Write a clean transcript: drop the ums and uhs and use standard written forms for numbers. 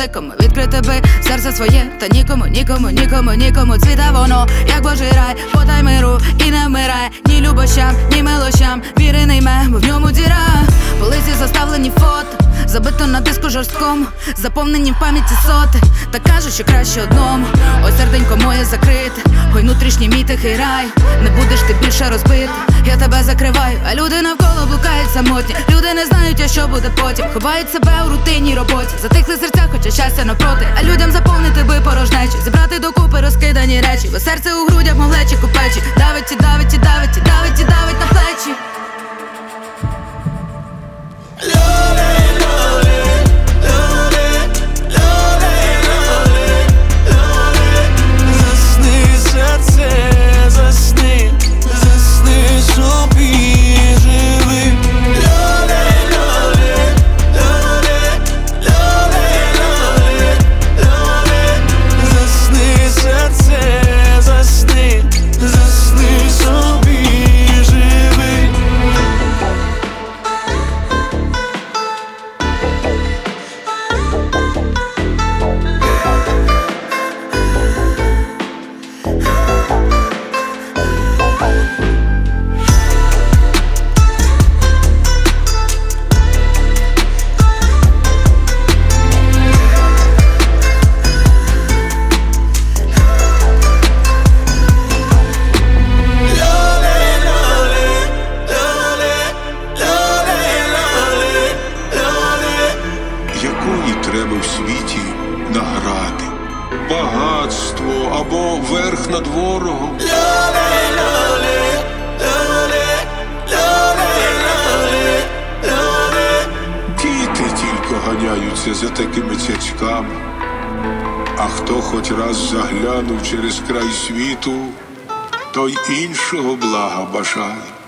великому відкрити би серце своє, та нікому цвіте воно, як Божий рай. Подай миру і не вмирай, ні любощам, ні милощам. Віри не йме, бо в ньому діра. Полиці заставлені фото, забито на диску жорсткому, заповнені в пам'яті соти. Та кажуть, що краще одному. Ось серденько моє закрите, ой, внутрішній мій тихий рай. Не будеш ти більше розбити, я тебе закриваю. А люди навколо блукають самотні. Люди не знають, а що буде потім. Ховають себе у рутинній роботі, затихли серця, хоча щастя навпроти. А людям заповнити би порожнечу, зібрати докупи розкидані речі. Бо серце у грудях, мов лечі купечі. Давить і давить і давить і давить і давить на плечі. Треба в світі награди, багатство або верх над ворогом. Діти тільки ганяються за такими цяцьками, а хто хоч раз заглянув через край світу, той іншого блага бажає.